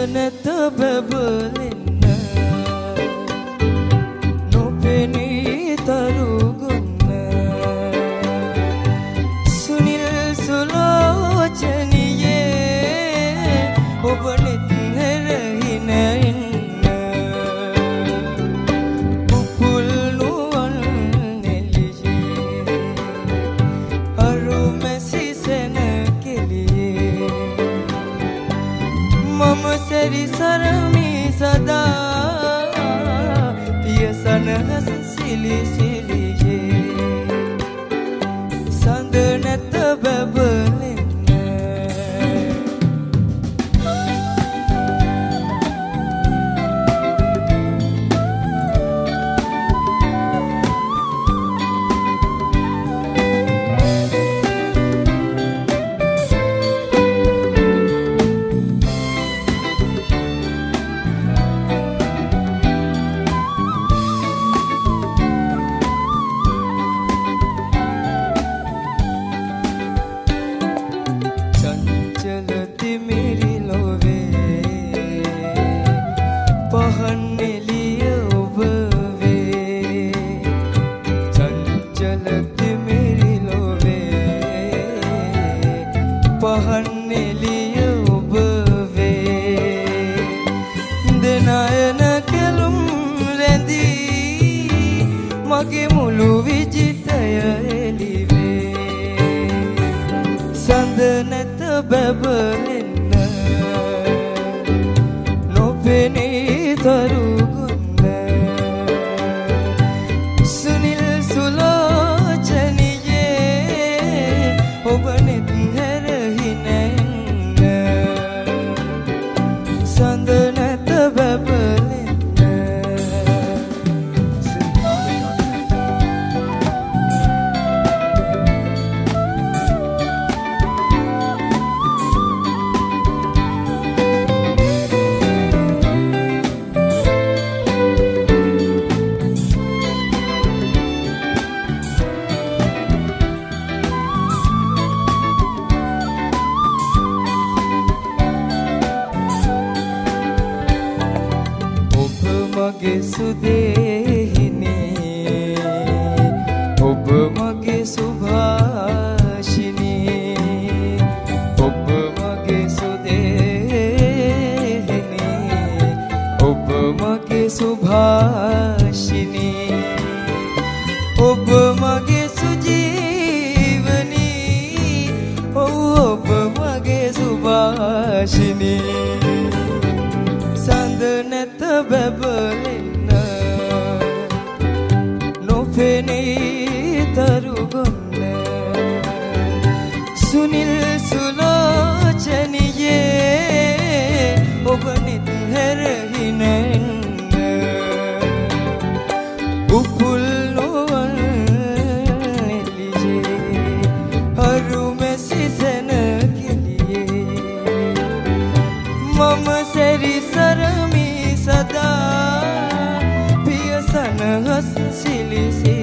නැත බබලෙන්න නොපෙනී තරුගුන්න සුනිල් සුලෝචනියේ ඔබ නෙත් හැරහින ඉන්න උපුල් නුවන් නෙලියේ අරුමැසි සෙන කෙලියේ මම සැරිසරමි සදා පිය සනහස සිලි සිලියේ සඳ නැත බබලෙන්න පහන් එළිය ඔබ වේ දෙනයන කෙළුම් රැඳී මගේ මුළු විජිතය එළිවේ සඳ නැත බබලෙන්න නොපෙනී තරුගුන්න සුනිල් සුලෝචනියේ ඔබ නෙත් සඳ නැත බබලෙන්න මගේ සුදේහිනේ ඔබ මගේ සුභාෂිනී ඔබ මගේ සුදේහිනේ ඔබ මගේ සුභාෂිනී ඔබ මගේ සුජීවනී ඔබ මගේ සුභාෂිනී සඳ නැත බබලෙන්න නොපෙනී තරුගුන්න සුනිල් සුලෝචනියේ ඔබ නෙත් හැරහින එන්න උපුල් නුවන් එළියේ අරුමැසි සෙන කෙලියේ මම සැරිසරමි සදා පිය සනහස සිලි